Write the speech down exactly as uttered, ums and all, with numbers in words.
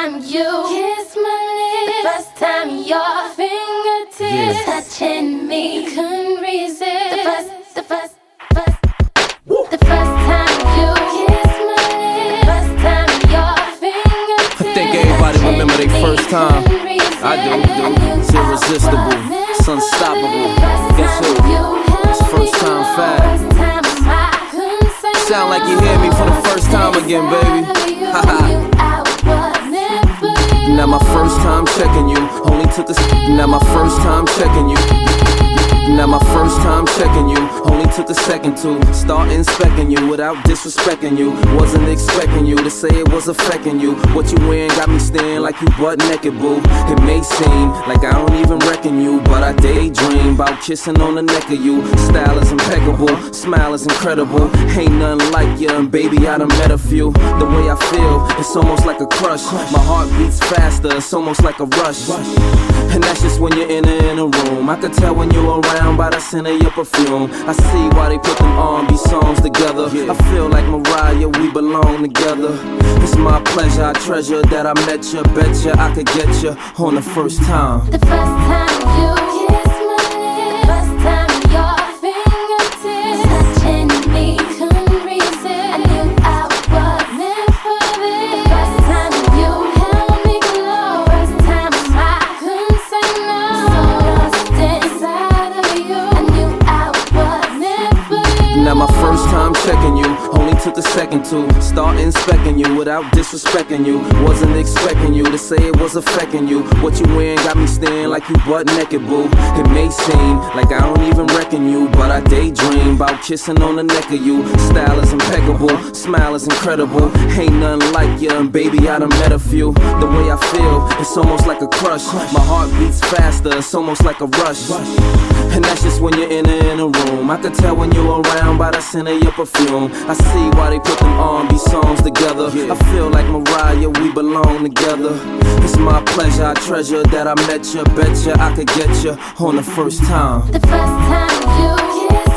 time you kiss my lips, the first time your fingertips yeah. touching me, couldn't resist. The first, the first, first, Woo. the first time you kiss my lips, the first time your fingertips. I think everybody remember their first time. I do, do. It's irresistible, it's unstoppable. Guess who? It's first time fast. Sound like you hear me for the first time again, baby. Haha. Now my first time checking you. Only took a s- Now my first time checking you. Now my first time checking you. Only took a second to start inspecting you without disrespecting you. Wasn't expecting you to say it was affecting you. What you wearing got me staring like you butt naked, boo. It may seem like I don't even reckon you, but I daydream about kissing on the neck of you. Style is impeccable, smile is incredible. Ain't nothing like you, and baby I done met a few. The way I feel, it's almost like a crush. My heart beats faster, it's almost like a rush. And that's just when you're in a, in a room. I can tell when you're around by the scent of your perfume. I see why they put them R and B songs together. I feel like Mariah, we belong together. It's my pleasure, I treasure that I met you. Betcha I could get you on the first time. The first time you kiss my lips, the first time your fingertips touching me, couldn't resist. I knew I was meant for this. The first time you held me close, the first time I couldn't say no. So lost inside of you, I knew I was meant for you. Now my first time checking you. Only took a second to start inspecting you without disrespecting you. Wasn't expecting you to say it was affecting you. What you wearing got me staring like you butt naked, boo. It may seem like I don't even reckon you, but I daydream about kissing on the neck of you. Style is impeccable, smile is incredible. Ain't nothing like you, and baby I done met a few. The way I feel, it's almost like a crush. My heart beats faster, it's almost like a rush. And that's just when you're in a, in a room. I can tell when you're around by the scent of your perfume. I see why they put them R and B songs together. I feel like Mariah, we belong together. It's my pleasure, I treasure that I met you. Betcha I could get you on the first time. The first time you kiss